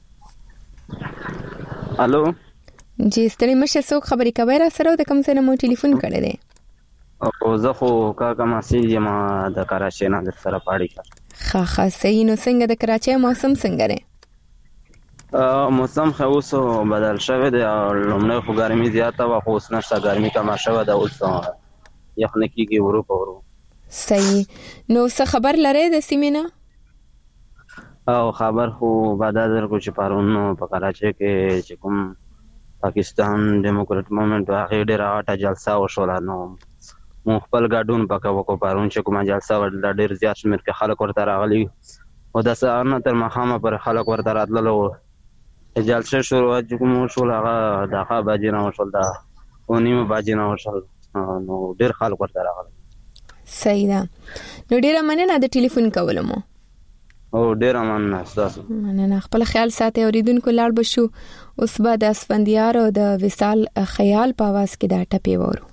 الو جی ستړي مشه څوک خبرې کوي را سره د کوم څه نه مو ټلیفون کړی دی او زه خو کاکا ماسي یم د کراچۍ نه د سره پاړی ښه ښه صحیح نو څنګه د کراچۍ موسم څنګه دی موسم خو اوس بدل شوی دی او لمړی خو ګرمي زیاته وه خو اوس نشته ګرمي کمه شوې ده اوس یخنه کېږي ورو په ورو صحیح نو څه خبر لرئ د سیمې نه او خبر خو به دا درکړو چې پرون په کراچۍ کې چې کوم پاکستان ډیموکریټ موومنټ هغې ډېره غټه جلسه وشوله نو مونږ خپل ګډون پکې وکړو پرون چې کومه جلسه وه ډېر زیات شمېر کې خلک ورته راغلي او د سهار نه تر ماښامه پورې خلک ورته راتللو جلسه شروع چې کوم وشول هغه د هغه بجې نه وشول د او نیمه باجې نه وشل نو ډېر خلک ورته راغلل. صحیح ده. نو ډېره مننه د ټلیفون کولو مو. او ډېره مننه ستاسو. مننه. خپل خیال ساتئ. اوریدونکو لاړ بشو اوس به د اسفندیار او د وصال خیال په आवाज کې دا ټپې وورو.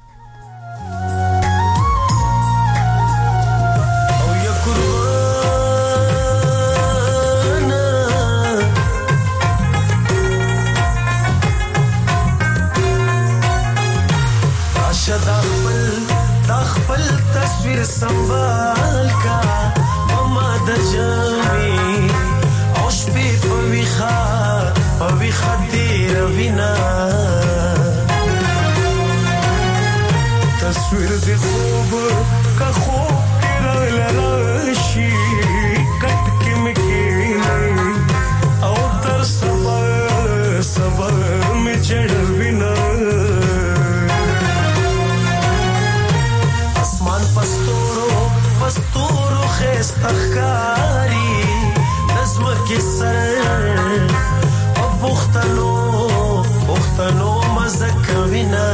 تصویر سنبال کا ماما د جامي او شپې په ویخه په ویخه تیر وینا تصویر د خوب کا خوب کې راشي کټ کې مکینه او تر سبا سبا می چړ وینا پستورو پستورو خستخکاری نظم کی سر او بختنو بختنو مزک وینا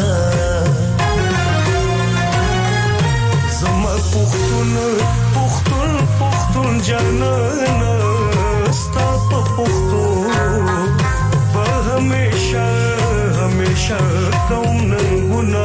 زما پختون پختون پختون جانانا ستا په پختو په همیشه همیشه کوم ننګونا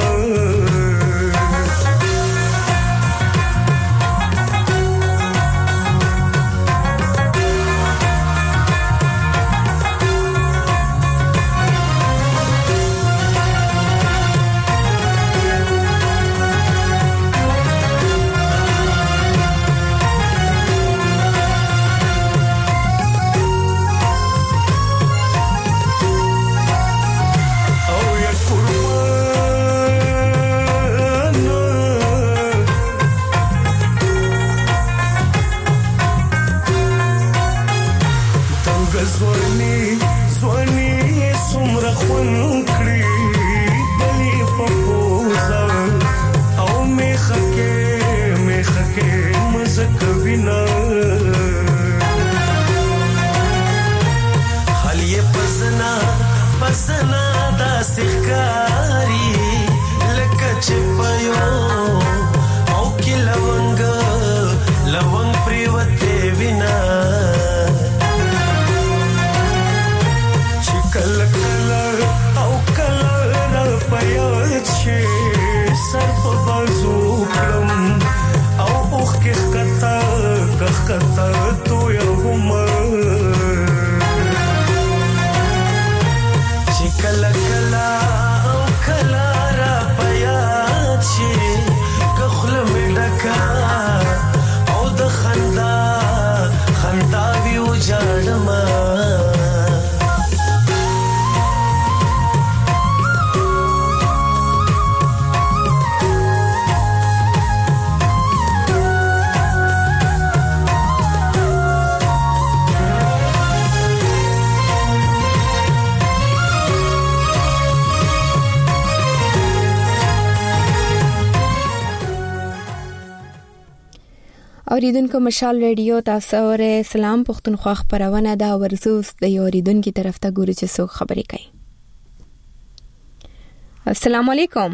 اوریدونکو مشال ریډیو تاسو ورې سلام پښتونخوا خبرونه دا ورزوس د اوریدونکو طرف ته ګوري چې څوک خبرې کوي. السلام علیکم.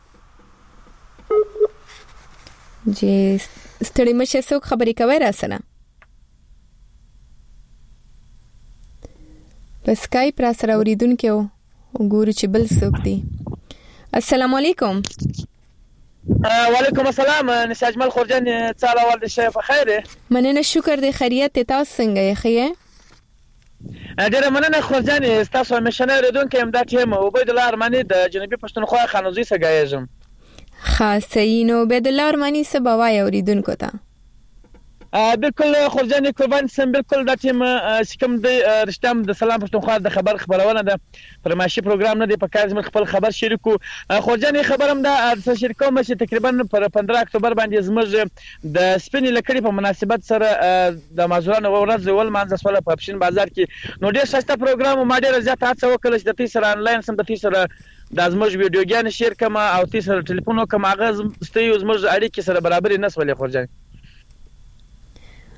جی ستړي مشه څوک خبرې کوي را سره په سکایپ را سره اوریدونکو ګوري چې بل څوک دی. السلام علیکم. وعلیکم السلام. نس اجمل خورجان تعالی ول شي په خیره. مننه شکر دی. خیریت تاسو څنګه یې خیه؟ ډیره مننه خورجان تاسو مشنه ردون کې امداد یم او عبید الله ارمانی د جنوبي پښتونخوا خانوزي سګایږم. خاصینو عبید الله ارمانی سبا اوریدونکو ته بالکل خورجان قربان سم بالکل د ټیم سکم د رښتام د سلام پښتونخوا د خبر خبرونه ده فرمایشي پروګرام نه دی په کار زموږ خپل خبر شریکو. خورجان خبرم ده د شریکوم چې تقریبا پر پندرہ اکتوبر باندې زموږ د سپینې لکړې په مناسبت سره د مازوران ورځ ول مانځ سره په پښین بازار کې نو ډیر شاسته پروګرام ما ډیر زیات هڅه وکړه چې د تیر سره انلاین سم د تیر سره د ازموج ویډیوګان شیر کما او تیر سره ټلیفون وکم هغه ستې زموږ اړیکې سره برابر نه سولې خورجان.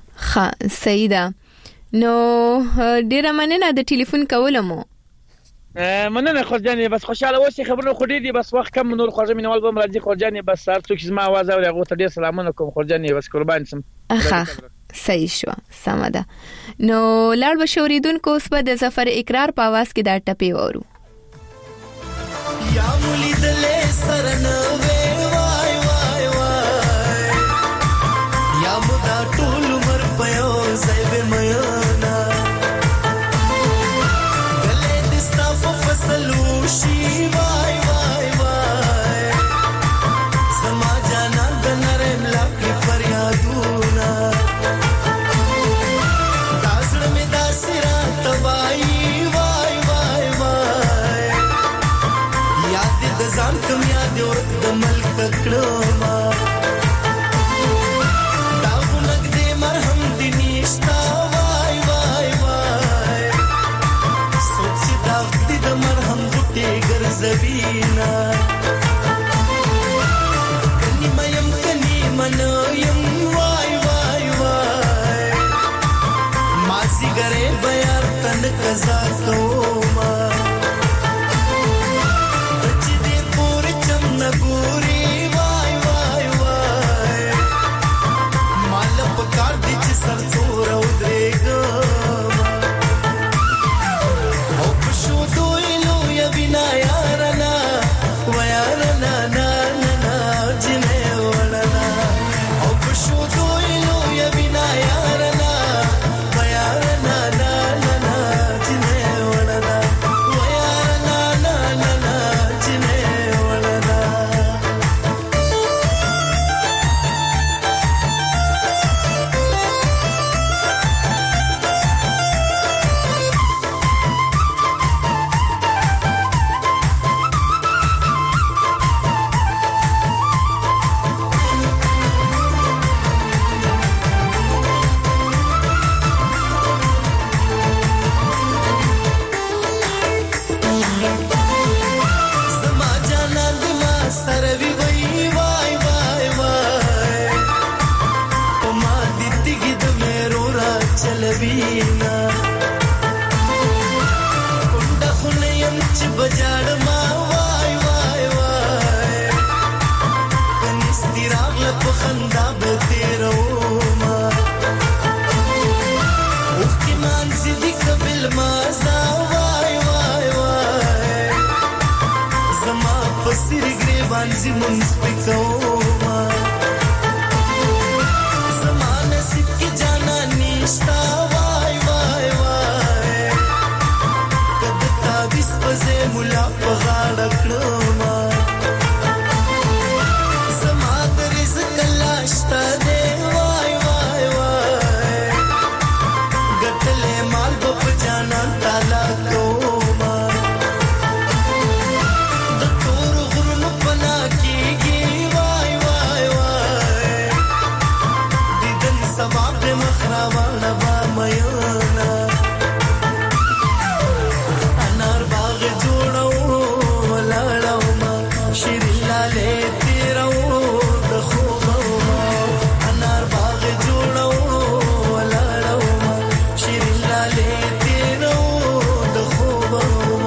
ها صحیح ده. نو ډیره مننه د ټلیفون کولم. مننه خورجانې بس خوشاله اوسې خبرونه خو ډېر دي بس وخت کم نور خوږه مینوال به راځي خورجانې بس هر څوک چې زما आवाज اوري هغه ته ډېر سلامونه کوم خورجانې بس قربان شم اخ صحیح شو سم ده نو لاړ بشوریدونکو اوس به د ظفر اقرار په आवाज کې دا ټپي وورو یا مولي دلې سرنوي وای وای وای یا مدا ټول مر پيو زيب ميانا دلې دستا فصلو شي وای وای وای سما جانا دنرم لکه فریادونه داسړ می داسرا تبای وای وای وای یاد د ځان کوم یاد د ملک کړما دا ونګ دې مرهم دې نشتا وای وای وای سوچ دا دې د مرهم غټي ګرځوینا کني مېم کني منویم وای وای وای ماسي ګره بیا تن کزا کوما نګوري وای وای وای مال په کار دي چې سر څور او درېګا او په شو دوی نو یا بنا یارنا و یارنا نا نا جنې ولنا او په شو دوی نو یا بنا یارنا و یارنا نا نا جنې ولنا و یارنا نا نا جنې چلوینا کونډه خونیم چې بجاړ ما وای وای وای کنيستي راغله په خندا به تیرو ما اوخ کی مانځي دې قبل ما سا وای وای وای زما په سر ګریوان زی مونږ پکو ما زمانه سکه جانا نشتا وای وای وای کد تابس پزه مولا په غاړه کړما زما د رزق لاشتا دی وای وای وای ګټلې مال په جانا تعالی کوما د تور غرونو پنا کیږي وای وای وای دیدن ثواب د مخراوانه با مېنا انار باغ جوړو ولاړو ما شیرین لاله تیرو د خوبو انار باغ جوړو ولاړو ما شیرین لاله تیرو د خوبو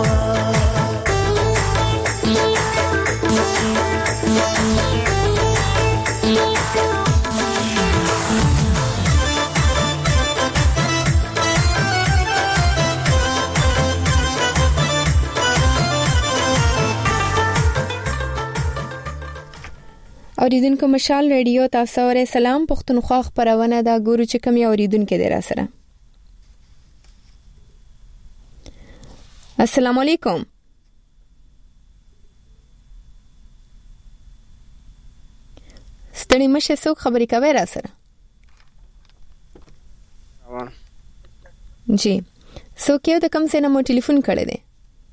اوریدونکو مشال ریډیو تاسو سره سلام پښتونخوا خبرونه دا ګورو چې کوم اوریدونکو دی را سره السلام علیکم ستړي مشه څوک خبرې کوي را سره جی څوک یو د کوم څه نه مو ټلیفون کړی دی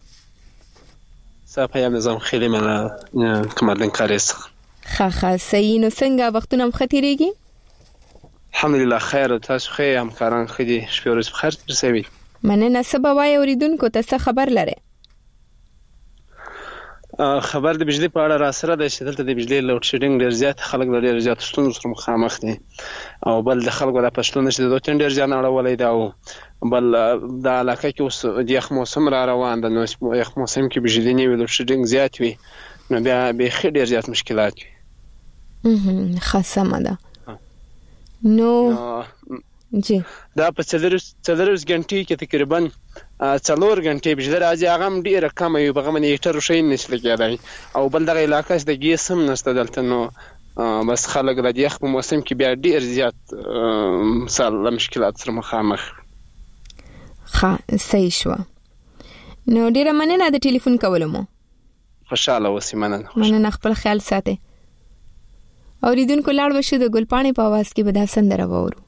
صاحب یم نظام خیلی من کمالن کاریس خا خا صحیح نو څنګه وختونه مختیریږي الحمدلله خیر تاسو خیر همکاران خدي شپه ورځ بخیر ترسوي مننه سبا وای اوریدونکو ته څه خبر لره خبر د بجلی په اړه را سره د چې دلته د بجلی لوډ شیډینګ ډیر زیات خلک ډیر زیات ستونزو سره مخامخ دي او بل د خلکو د پښتون چې د دوه ډیر ځان اړولې دا او بل د علاقه کې اوس د یخ موسم را روان ده نو یخ موسم کې بجلی نه وي لوډ شیډینګ زیات وي نو بیا به خې ډیر زیات مشکلات وي خاصه ده نو جی دا په څلورس څلورس غنټې کې تقریبا څلور غنټې بجلی راځي هغه هم ډیره کم وي په غمن هیټر شي نشي کېدای او بل دغه علاقه د ګیس هم نشته دلته نو بس خلک د یخ په موسم کې بیا ډیر زیات مثال مشکلات سره مخامخ ښه صحیح شو نو ډیره مننه د ټلیفون کولو مو خوشاله اوسئ مننه مننه خپل خیال ساتئ اوریدونکو لاړ بشو د ګلپاڼې په आवाज کې به دا سندره وورو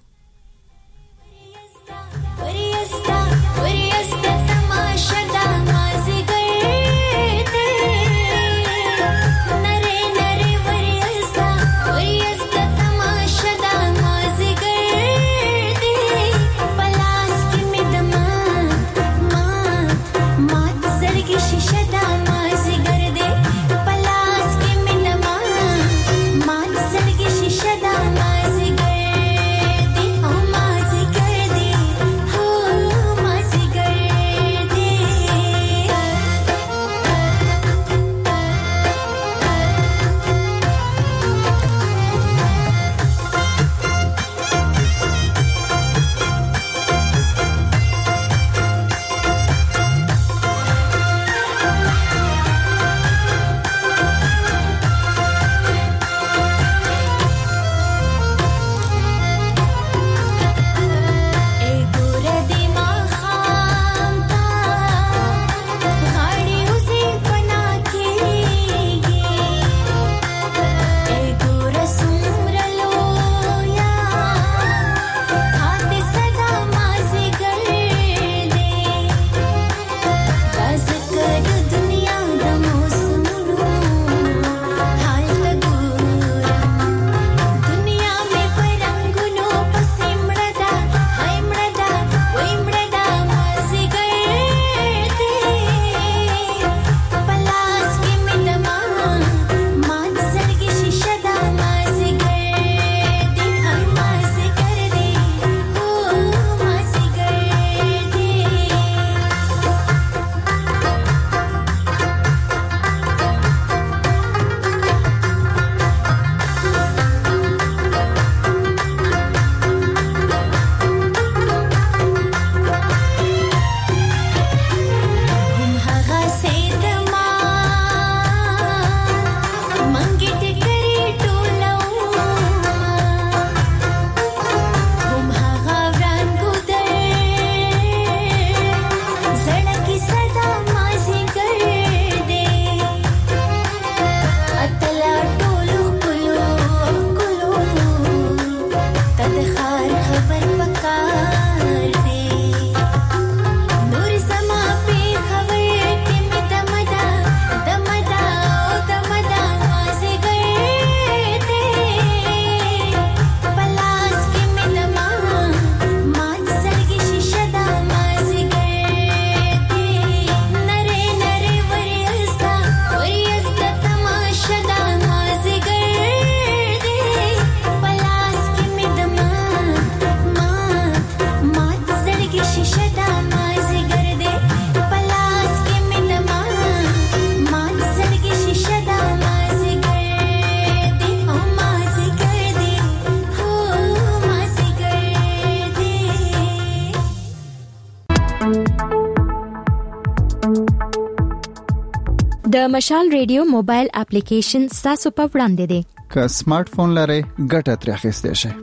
د مشال ریډیو موبایل اپلیکیشن تاسو په وړاندې دی که سمارټ فون لرئ ګټه ترې اخیستئ شئ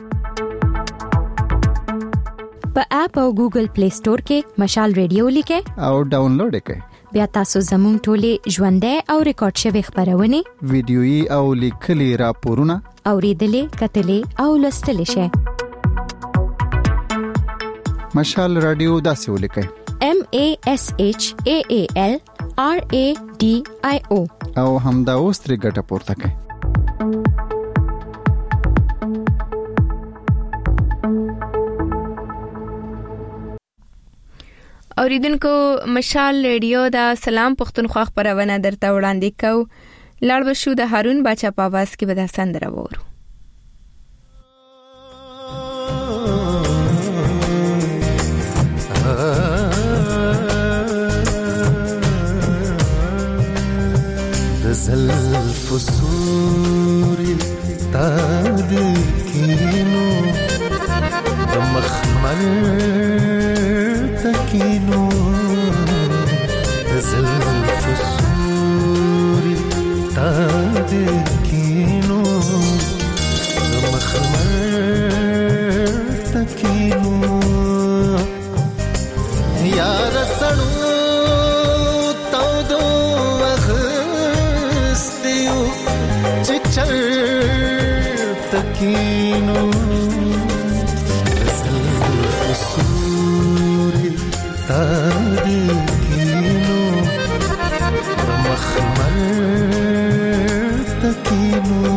په اپ او ګوګل پلی سٹور کې مشال ریډیو لیکئ او ډاونلوډ یې کړئ بیا تاسو زموږ ټولې ژوندۍ او ریکارډ شوی خبرونه ویډیويي او لیکلي راپورونه اوریدلې کتلې او لوستلې شئ مشال رادیو داسې ولیکئ M A S H A A L R A D I O او همدا اوس ترې ګټه پورته کړئ اوریدونکو مشال ریډیو دا سلام پښتونخوا خبرونه درته وړاندې کو. لاړ بشو د هارون باچا په आवाज کې به دا سندره وورو. زلف سوري تاد کینو د مخمل تکینو زلف سوري تاد کینو د مخمل تکینو یار سړو تکینو زلف سوري تاد کینو مخمل تکینو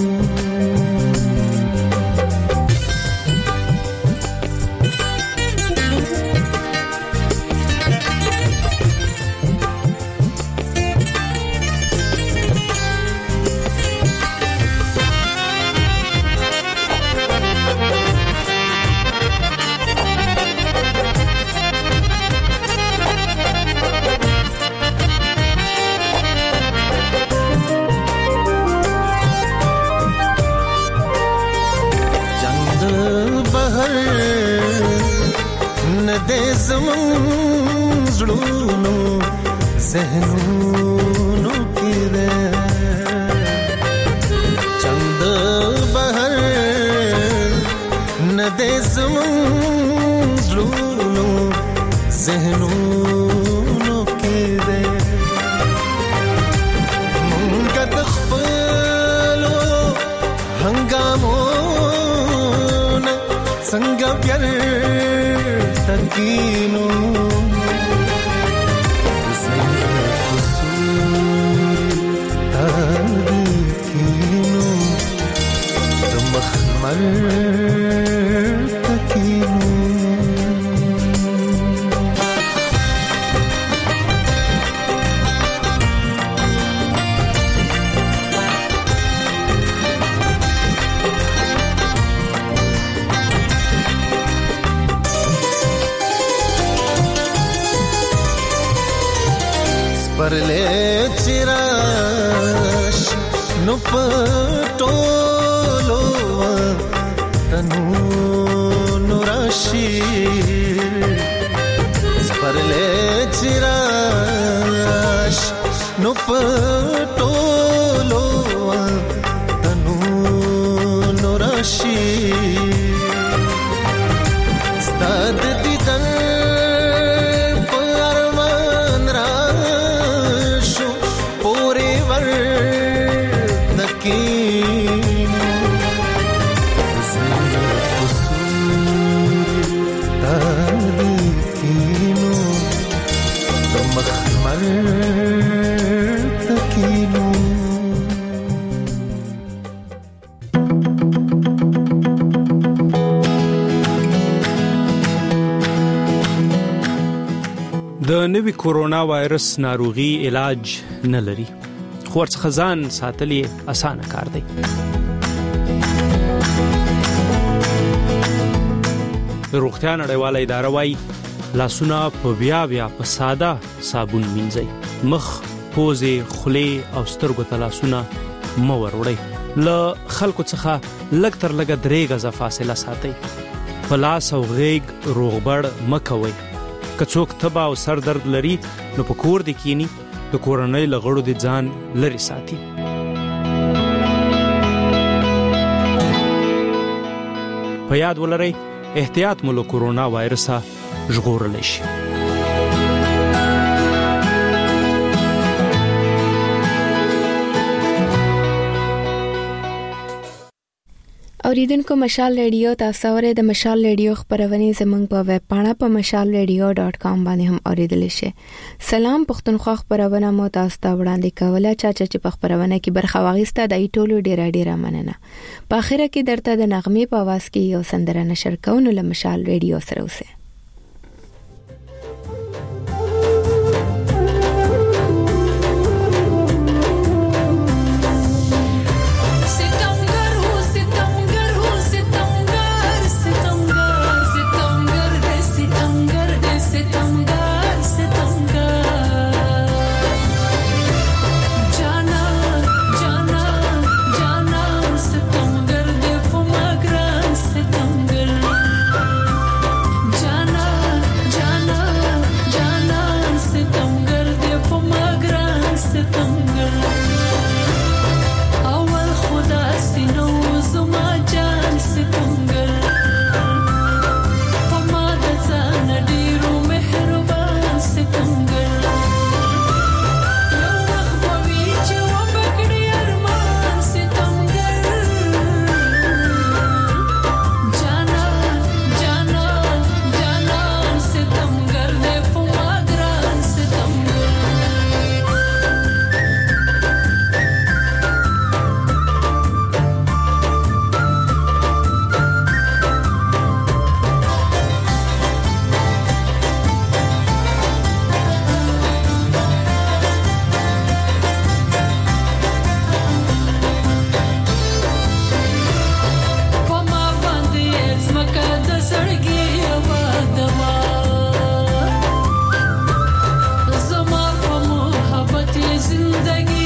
زمون زړونو ذهنونو کې ده چند بهر نه دې زمون زړونو ذهنونو کې ده مونږ د خپلو هنګامونو څنګه پیار تکینو زلف سوري تاد کینو د مخمل تکینو परले चिराश नु पटोलो तनु नुराशी परले चिराश नु पटोलो तनु नुराशी स्ताद दिदन د نوي کورونا وایرس ناروغي علاج نه لري خو ورڅخه ځان ساتل یې اسانه کار دی. روغتیا نړیواله اداره وايي لاسونه په بیا بیا په ساده صابون مینځئ، مخ، پوزې، خولې او سترګو ته لاسونه مه وروړئ. له خلکو څخه لږ تر لږه درې غزه فاصله ساتئ. په لاس او غېږ روغبړ مه کوئ. که څوک تبه او سر درد لري نو په کور دې کینی، د کورنۍ له غړو دې ځان لرې ساتي. په یاد ولرئ احتیاط مو له کورونا وایرسه ژغورلی شي. اوریدونکو مشال ریډیو تاسو اورئ. د مشال ریډیو خبرونه زموږ په ویب پاڼه په مشال ریډیو ډاٹ کام باندې هم اوریدل شي. سلام پښتونخوا خبرونه مو تاسو ته وړاندې کوله. چا چې په خبرونه کې برخه واغسته د ټولو ډیره ډیره مننه. په اخر کې درته د نغمې په आवाज کې یو سندره نشر کوو. نو له مشال ریډیو سره اوسئ. जिंदगी